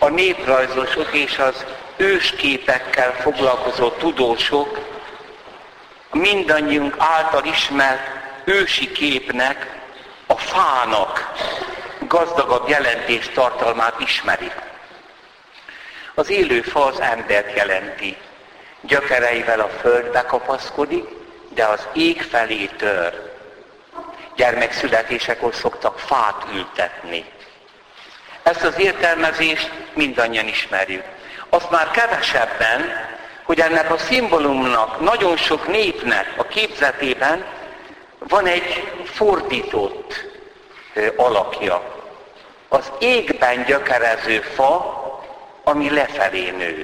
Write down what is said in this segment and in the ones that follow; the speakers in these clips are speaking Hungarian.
a néprajzosok és az ősképekkel foglalkozó tudósok mindannyiunk által ismert ősi képnek, a fának gazdagabb jelentéstartalmát ismerik. Az élő fa az embert jelenti. Gyökereivel a földbe kapaszkodik, de az ég felé tör. Gyermekszületésekor szoktak fát ültetni. Ezt az értelmezést mindannyian ismerjük. Azt már kevesebben, hogy ennek a szimbólumnak nagyon sok népnek a képzetében van egy fordított alakja. Az égben gyökerező fa, ami lefelé nő.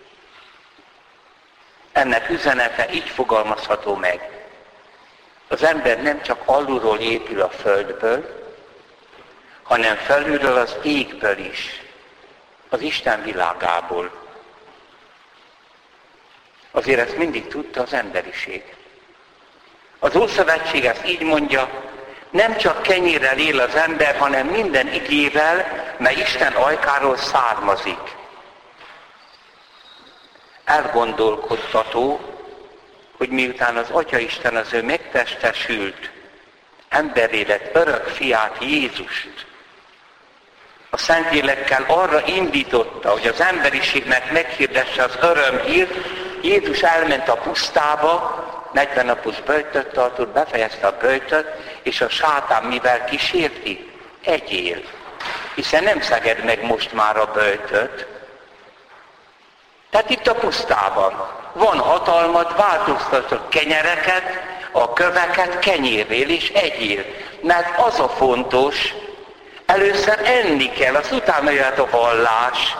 Ennek üzenete így fogalmazható meg. Az ember nem csak alulról épül a földből, hanem felülről az égből is, az Isten világából. Azért ezt mindig tudta az emberiség. Az Ószövetség ezt így mondja, nem csak kenyérrel él az ember, hanem minden igével, mely Isten ajkáról származik. Elgondolkodtató, hogy miután az Atyaisten az ő megtestesült, emberré lett örök fiát, Jézust, a Szentlélekkel arra indította, hogy az emberiségnek meghirdesse az örömhírt, Jézus elment a pusztába, 40 napos böjtöt tartott, befejezte a böjtöt, és a sátán mivel kísérti? Egyél. Hiszen nem szeged meg most már a böjtöt. Tehát itt a pusztában van hatalmad, változtat a kenyereket, a köveket kenyérrél és egyél. Mert az a fontos, először enni kell, az utána jöhet a vallás.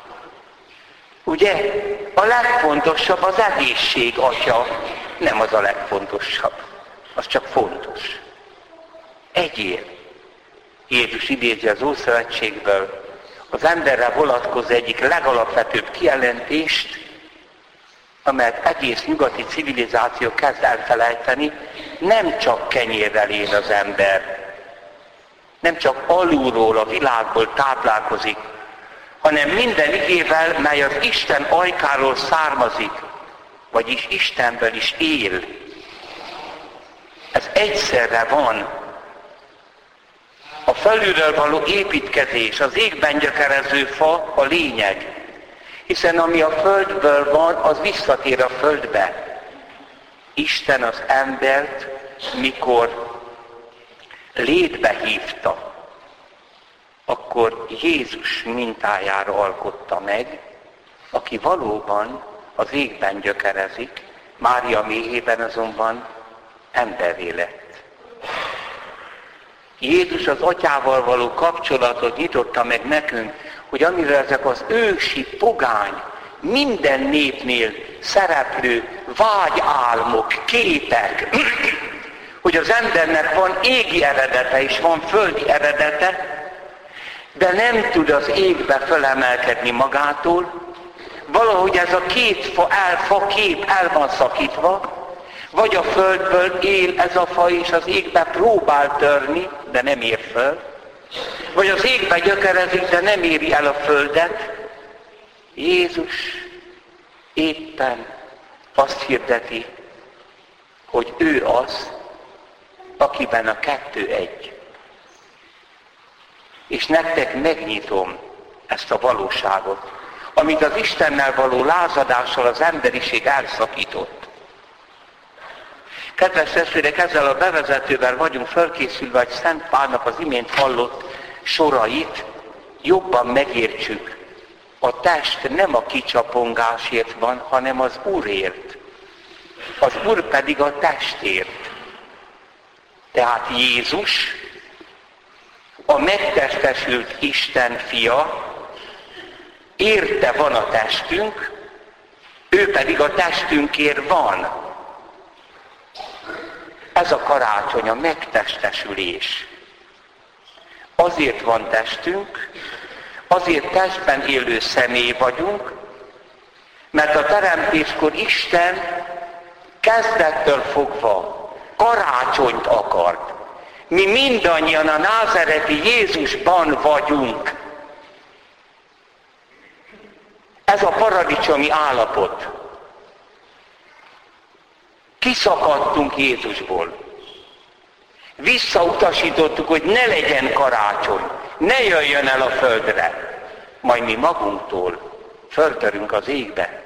Ugye? A legfontosabb az egészség, Atya. Nem az a legfontosabb. Az csak fontos. Egyél. Jézus idézi az Ószövetségből az emberre vonatkozó egyik legalapvetőbb kijelentést, amelyet egész nyugati civilizáció kezd elfelejteni, nem csak kenyérrel él az ember, nem csak alulról, a világból táplálkozik, hanem minden igével, mely az Isten ajkáról származik, vagyis Istenből is él. Ez egyszerre van. A felülről való építkezés, az égben gyökerező fa a lényeg. Hiszen ami a földből van, az visszatér a földbe. Isten az embert, mikor létbe hívta, akkor Jézus mintájára alkotta meg, aki valóban az égben gyökerezik, Mária méhében azonban emberré lett. Jézus az Atyával való kapcsolatot nyitotta meg nekünk, hogy amiről ezek az ősi pogány, minden népnél szereplő vágyálmok, képek, hogy az embernek van égi eredete és van földi eredete, de nem tud az égbe fölemelkedni magától, valahogy ez a két fa kép el van szakítva, vagy a földből él ez a fa, és az égbe próbál törni, de nem ér föl, vagy az égbe gyökerezik, de nem éri el a földet. Jézus éppen azt hirdeti, hogy ő az, akiben a kettő egy. És nektek megnyitom ezt a valóságot, amit az Istennel való lázadással az emberiség elszakított. Kedves testvérek, ezzel a bevezetővel vagyunk fölkészülve, hogy Szent Pálnak az imént hallott sorait jobban megértsük. A test nem a kicsapongásért van, hanem az Úrért. Az Úr pedig a testért. Tehát Jézus, a megtestesült Isten fia, érte van a testünk, ő pedig a testünkért van. Ez a karácsony, a megtestesülés. Azért van testünk, azért testben élő személy vagyunk, mert a teremtéskor Isten kezdettől fogva karácsonyt akart. Mi mindannyian a názáreti Jézusban vagyunk. Ez a paradicsomi állapot. Kiszakadtunk Jézusból. Visszautasítottuk, hogy ne legyen karácsony, ne jöjjön el a földre. Majd mi magunktól föltörünk az égbe.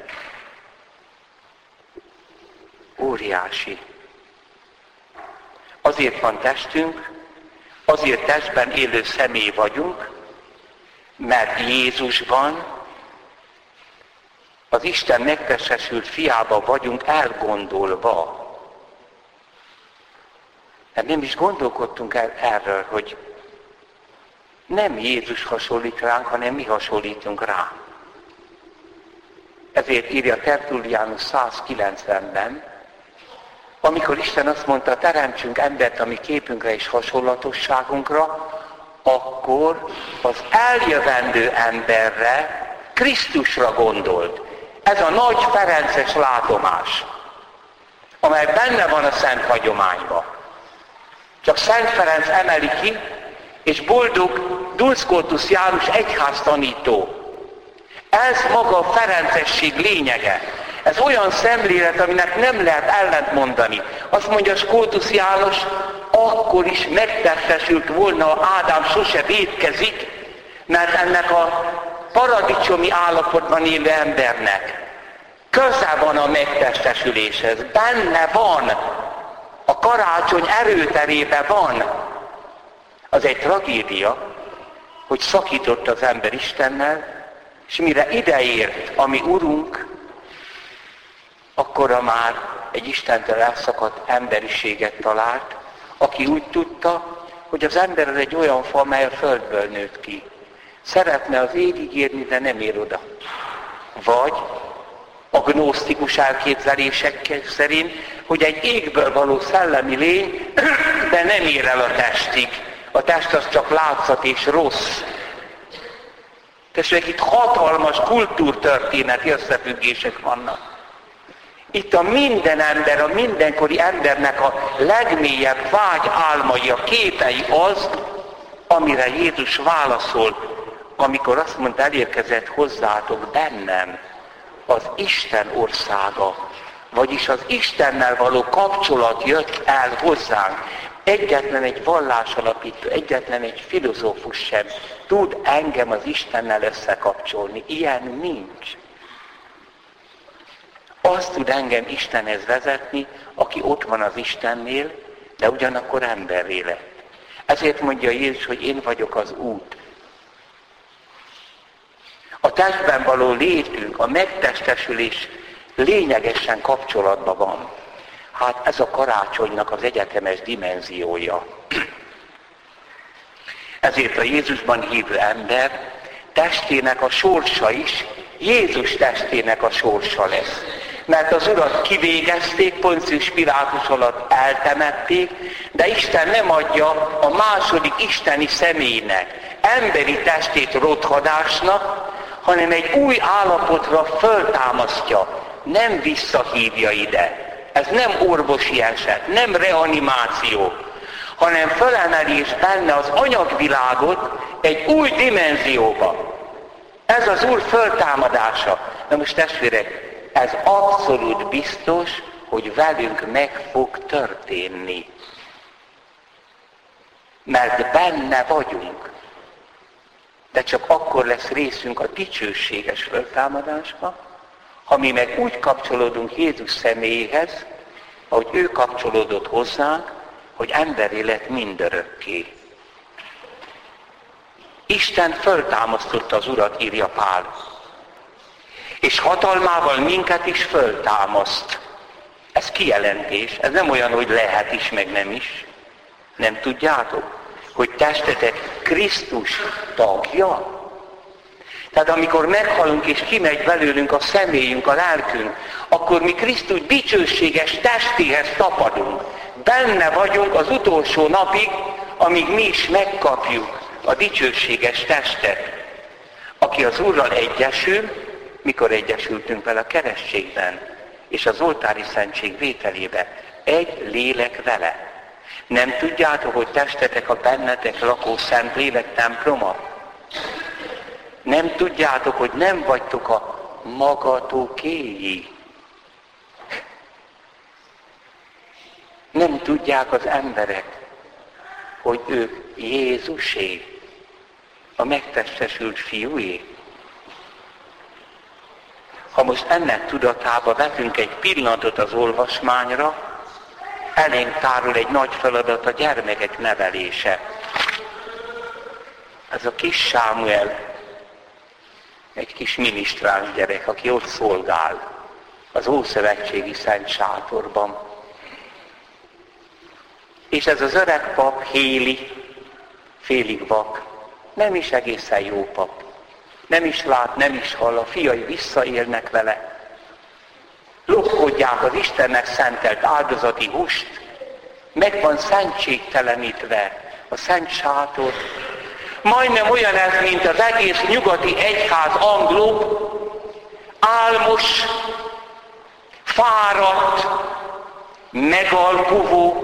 Óriási. Azért van testünk, azért testben élő személy vagyunk, mert Jézusban, az Isten megtestesült fiába vagyunk elgondolva. Hát nem is gondolkodtunk erről, hogy nem Jézus hasonlít ránk, hanem mi hasonlítunk rá. Ezért írja Tertullianus 190-ben, amikor Isten azt mondta, teremtsünk embert a mi képünkre és hasonlatosságunkra, akkor az eljövendő emberre, Krisztusra gondolt. Ez a nagy ferences látomás, amely benne van a szent hagyományban. Csak Szent Ferenc emeli ki, és boldog Duns Scotus János egyháztanító. Ez maga a ferencesség lényege. Ez olyan szemlélet, aminek nem lehet ellentmondani. Azt mondja Scotus János, akkor is megtestesült volna, ha Ádám sose vétkezik, mert ennek a paradicsomi állapotban élő embernek köze van a megtestesüléshez. Benne van, a karácsony erőterében van. Az egy tragédia, hogy szakított az ember Istennel, és mire ideért a mi Urunk, akkora már egy Istentől elszakadt emberiséget talált, aki úgy tudta, hogy az ember az egy olyan fa, mely a földből nőtt ki. Szeretne az égig érni, de nem ér oda. Vagy a gnósztikus elképzelések szerint, hogy egy égből való szellemi lény, de nem ér el a testig. A test az csak látszat és rossz. Tessék, itt hatalmas kultúrtörténeti összefüggések vannak. Itt a minden ember, a mindenkori embernek a legmélyebb vágy álmai, a képei az, amire Jézus válaszol, amikor azt mondta, elérkezett hozzátok bennem az Isten országa, vagyis az Istennel való kapcsolat jött el hozzánk. Egyetlen egy vallásalapító, egyetlen egy filozófus sem tud engem az Istennel összekapcsolni. Ilyen nincs. Azt tud engem Istenhez vezetni, aki ott van az Istennél, de ugyanakkor emberré lett. Ezért mondja Jézus, hogy én vagyok az út. A testben való létünk, a megtestesülés lényegesen kapcsolatban van. Hát ez a karácsonynak az egyetemes dimenziója. Ezért a Jézusban hívő ember testének a sorsa is Jézus testének a sorsa lesz. Mert az Urat kivégezték, Poncius Pilátus alatt eltemették, de Isten nem adja a második isteni személynek emberi testét rothadásnak, hanem egy új állapotra föltámasztja, nem visszahívja ide. Ez nem orvosi eset, nem reanimáció, hanem fölemeli is benne az anyagvilágot egy új dimenzióba. Ez az Úr föltámadása. Na most testvérek, ez abszolút biztos, hogy velünk meg fog történni. Mert benne vagyunk. De csak akkor lesz részünk a dicsőséges föltámadásba, ha mi meg úgy kapcsolódunk Jézus személyéhez, ahogy ő kapcsolódott hozzánk, hogy emberi lett mindörökké. Isten föltámasztotta az Urat, írja Pál. És hatalmával minket is föltámaszt. Ez kijelentés, ez nem olyan, hogy lehet is, meg nem is. Nem tudjátok, hogy testetek Krisztus tagja? Tehát amikor meghalunk és kimegy belőlünk a személyünk, a lelkünk, akkor mi Krisztus dicsőséges testéhez tapadunk. Benne vagyunk az utolsó napig, amíg mi is megkapjuk a dicsőséges testet. Aki az Úrral egyesül, mikor egyesültünk vele a keresztségben, és az oltári szentség vételébe, egy lélek vele. Nem tudjátok, hogy testetek a bennetek lakó szent lélek temploma? Nem tudjátok, hogy nem vagytok a magatokéi. Nem tudják az emberek, hogy ők Jézusé, a megtestesült fiúé. Ha most ennek tudatába vetünk egy pillanatot az olvasmányra, elénk tárul egy nagy feladat, a gyermekek nevelése. Ez a kis Sámuel, egy kis minisztráns gyerek, aki ott szolgál az Ószövetségi Szent Sátorban. És ez az öreg pap, Héli, félig vak, nem is egészen jó pap. Nem is lát, nem is hall, a fiai visszaélnek vele. Lopkodják az Istennek szentelt áldozati húst, meg van szentségtelenítve a Szent Sátor. Majdnem olyan ez, mint az egész nyugati egyház angló, álmos, fáradt, megalkuvó,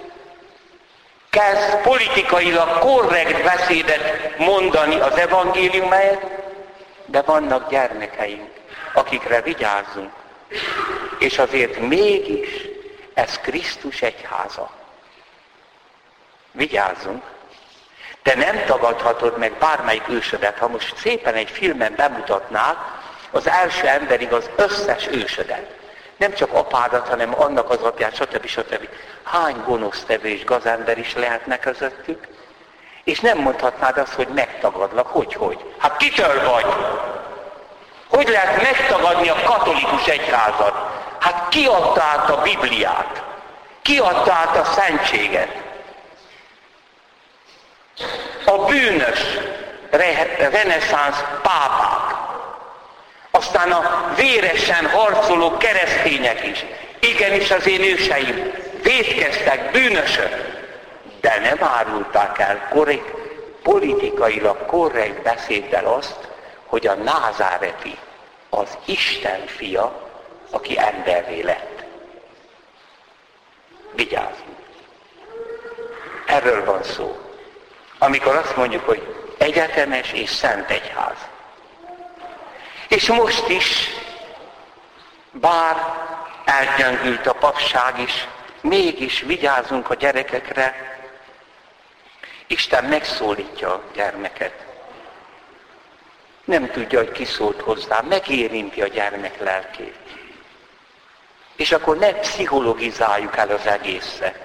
kezd politikailag korrekt beszédet mondani az evangélium helyett, de vannak gyermekeink, akikre vigyázzunk. És azért mégis ez Krisztus egyháza. Vigyázzunk. Te nem tagadhatod meg bármelyik ősödet, ha most szépen egy filmen bemutatnák az első emberig az összes ősödet. Nem csak apádat, hanem annak az apját, stb. Hány gonosztevő és gazember is lehetne közöttük? És nem mondhatnád azt, hogy megtagadlak. Hogy? Hát kitől vagy? Hogy lehet megtagadni a katolikus egyházat? Hát ki adta át a Bibliát? Ki adta át a szentséget? A bűnös reneszánsz pápák, aztán a véresen harcoló keresztények is. Igenis az én őseim vétkeztek, bűnösök, de nem árulták el politikailag korrekt beszéddel azt, hogy a názáreti az Isten fia, aki emberré lett. Vigyázzunk! Erről van szó. Amikor azt mondjuk, hogy egyetemes és szent egyház. És most is, bár elgyengült a papság is, mégis vigyázzunk a gyerekekre. Isten megszólítja a gyermeket. Nem tudja, hogy ki szólt hozzá, megérinti a gyermek lelkét. És akkor ne pszichologizáljuk el az egészet.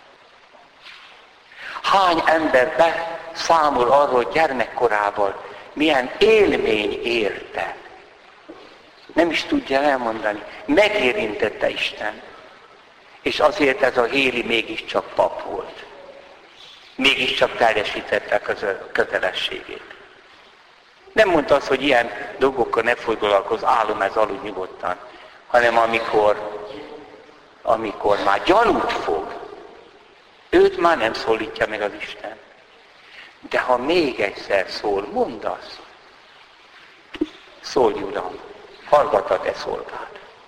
Hány ember beszámol arról, hogy gyermekkorában milyen élmény érte. Nem is tudja elmondani. Megérintette Isten. És azért ez a Héli mégiscsak pap volt. Mégiscsak teljesítette a kötelességét. Nem mondta azt, hogy ilyen dolgokkal ne foglalkozz, állom ez aludj nyugodtan. Hanem amikor már gyanút fog, őt már nem szólítja meg az Isten. De ha még egyszer szól, mondd azt. Szólj, Uram, hallgat a te szolgád.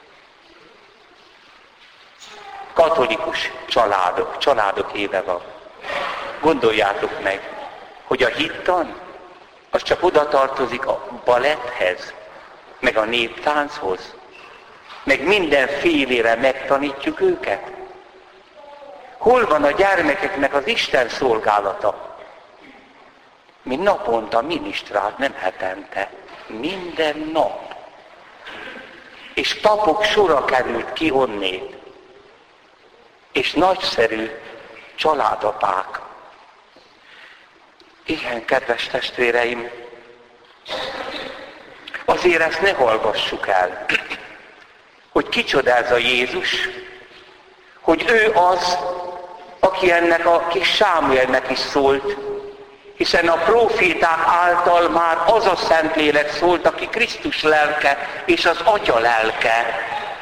Katolikus családok éve van. Gondoljátok meg, hogy a hittan, az csak oda tartozik a baletthez, meg a néptánchoz, meg mindenfélére megtanítjuk őket. Hol van a gyermekeknek az Isten szolgálata? Mi naponta minisztrált, nem hetente. Minden nap. És papok sora került ki onnét. És nagyszerű családapák. Igen, kedves testvéreim, azért ezt ne hallgassuk el, hogy kicsoda ez a Jézus, hogy ő az, aki ennek a kis Sámuelnek is szólt, hiszen a próféták által már az a Szentlélek szólt, aki Krisztus lelke és az Atya lelke.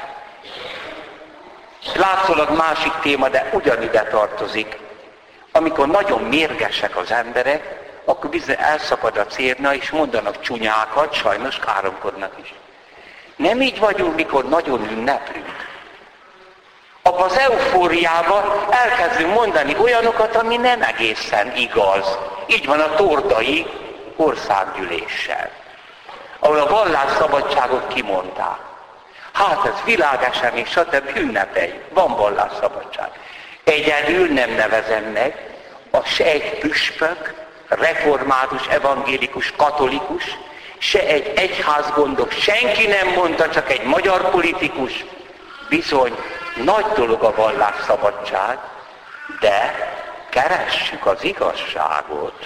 Látszólag másik téma, de ugyanide tartozik. Amikor nagyon mérgesek az emberek, akkor bizony elszakad a cérna, és mondanak csúnyákat, sajnos káromkodnak is. Nem így vagyunk, mikor nagyon ünneplünk. Abban az eufóriában elkezdünk mondani olyanokat, ami nem egészen igaz. Így van a tordai országgyűléssel. A ahol a vallásszabadságot kimondták. Hát ez világesemény, stb. Ünnepeljük. Van vallásszabadság. Egyedül nem nevezem meg, se egy püspök, református, evangélikus, katolikus, se egy egyházgondok, senki nem mondta, csak egy magyar politikus. Bizony, nagy dolog a vallásszabadság, de keressük az igazságot.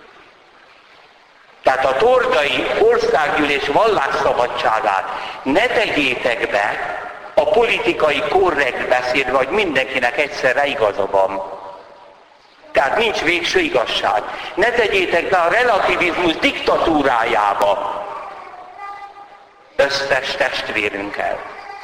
Tehát a Tordai Országgyűlés vallásszabadságát ne tegyétek be a politikai korrekt beszédbe, hogy mindenkinek egyszerre igaza van. Tehát nincs végső igazság. Ne tegyétek be a relativizmus diktatúrájába összes testvérünkkel,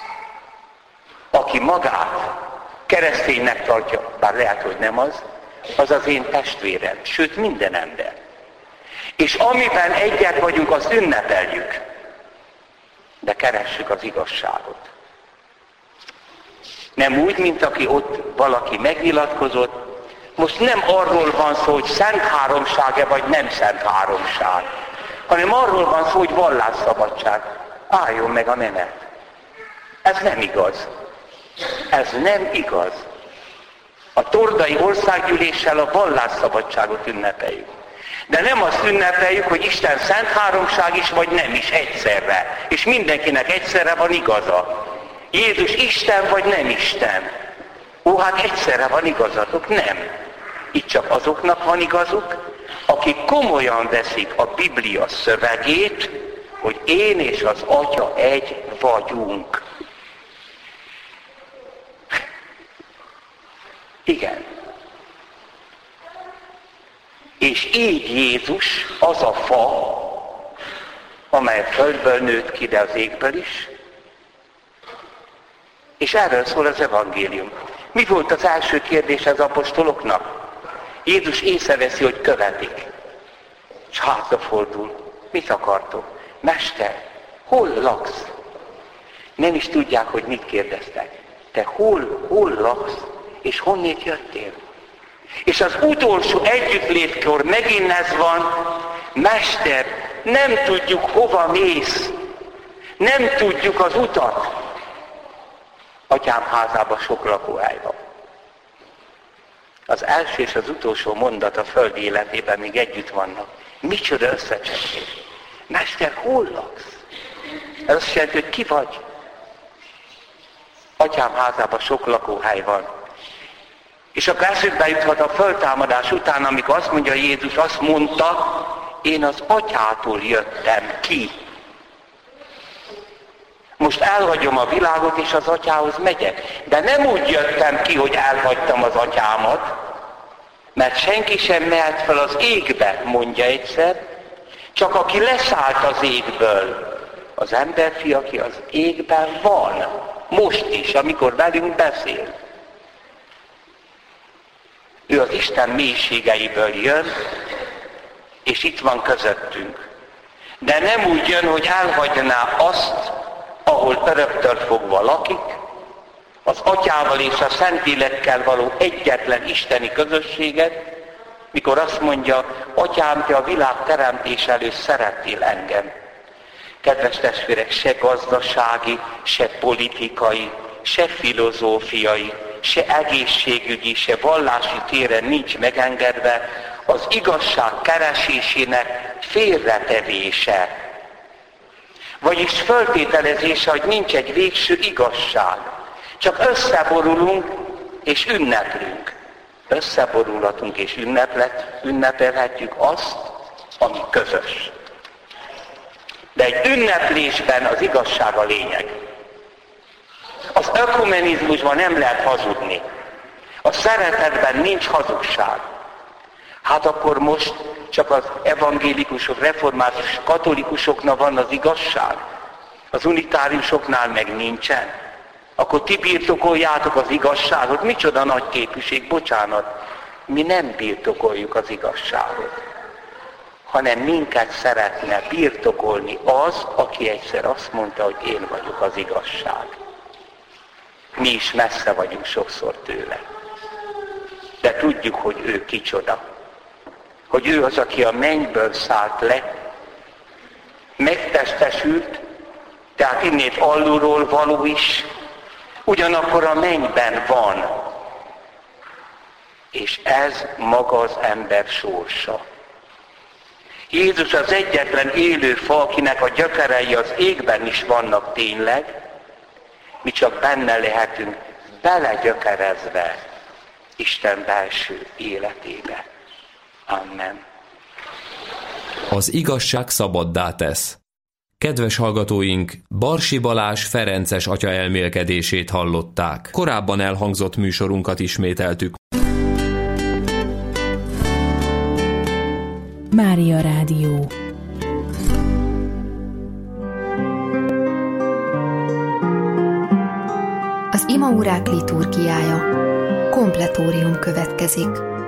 aki magát kereszténynek tartja, bár lehet, hogy nem az, az az én testvérem, sőt minden ember. És amiben egyet vagyunk, azt ünnepeljük, de keressük az igazságot. Nem úgy, mint aki ott valaki megnyilatkozott, most nem arról van szó, hogy szent háromság-e vagy nem szent háromság, hanem arról van szó, hogy vallásszabadság. Álljon meg a menet. Ez nem igaz. Ez nem igaz. A Tordai Országgyűléssel a vallásszabadságot ünnepeljük. De nem azt ünnepeljük, hogy Isten szent háromság is, vagy nem is egyszerre. És mindenkinek egyszerre van igaza. Jézus Isten, vagy nem Isten. Ó, hát egyszerre van igazatok? Nem. Itt csak azoknak van igazuk, akik komolyan veszik a Biblia szövegét, hogy én és az Atya egy vagyunk. Igen. És így Jézus az a fa, amely földből nőtt ki, de az égből is. És erről szól az evangélium. Mi volt az első kérdés az apostoloknak? Jézus észreveszi, hogy követik. És hátrafordul. Mit akartok? Mester, hol laksz? Nem is tudják, hogy mit kérdeztek. Te hol laksz? És honnét jöttél? És az utolsó együttlétkor megint ez van, Mester, nem tudjuk, hova mész. Nem tudjuk az utat. Atyám házában sok lakóhely van. Az első és az utolsó mondat a földi életében még együtt vannak. Micsoda összecsengés. Mester, hol laksz? Ez azt jelenti, hogy ki vagy? Atyám házában sok lakóhely van. És akkor eszükbe juthat a föltámadás után, amikor azt mondja Jézus, azt mondta, én az Atyától jöttem ki. Most elhagyom a világot, és az Atyához megyek. De nem úgy jöttem ki, hogy elhagytam az Atyámat, mert senki sem mehet fel az égbe, mondja egyszer, csak aki leszállt az égből, az emberfia, aki az égben van, most is, amikor velünk beszél. Ő az Isten mélységeiből jön, és itt van közöttünk. De nem úgy jön, hogy elhagyná azt, ahol öröktől fogva lakik, az Atyával és a Szentlélekkel való egyetlen isteni közösséget, mikor azt mondja, Atyám, te a világ teremtés előtt szerettél engem. Kedves testvérek, se gazdasági, se politikai, se filozófiai, se egészségügyi, se vallási téren nincs megengedve az igazság keresésének félretevése. Vagyis föltételezése, hogy nincs egy végső igazság. Csak összeborulunk és ünneplünk. Összeborulhatunk és ünnepelhetjük azt, ami közös. De egy ünneplésben az igazság a lényeg. Az ökumenizmusban nem lehet hazudni. A szeretetben nincs hazugság. Hát akkor most csak az evangélikusok, református, katolikusoknak van az igazság. Az unitáriusoknál meg nincsen. Akkor ti birtokoljátok az igazságot. Micsoda nagy képűség, bocsánat. Mi nem birtokoljuk az igazságot, hanem minket szeretne birtokolni az, aki egyszer azt mondta, hogy én vagyok az igazság. Mi is messze vagyunk sokszor tőle. De tudjuk, hogy ő kicsoda. Hogy ő az, aki a mennyből szállt le, megtestesült, tehát innét alulról való is, ugyanakkor a mennyben van. És ez maga az ember sorsa. Jézus az egyetlen élő fa, akinek a gyökerei az égben is vannak tényleg, mi csak benne lehetünk belegyökerezve Isten belső életébe. Amen. Az igazság szabaddá tesz. Kedves hallgatóink, Barsi Balázs ferences atya elmélkedését hallották. Korábban elhangzott műsorunkat ismételtük. Mária Rádió. Az imaórák liturgiája. Kompletórium következik.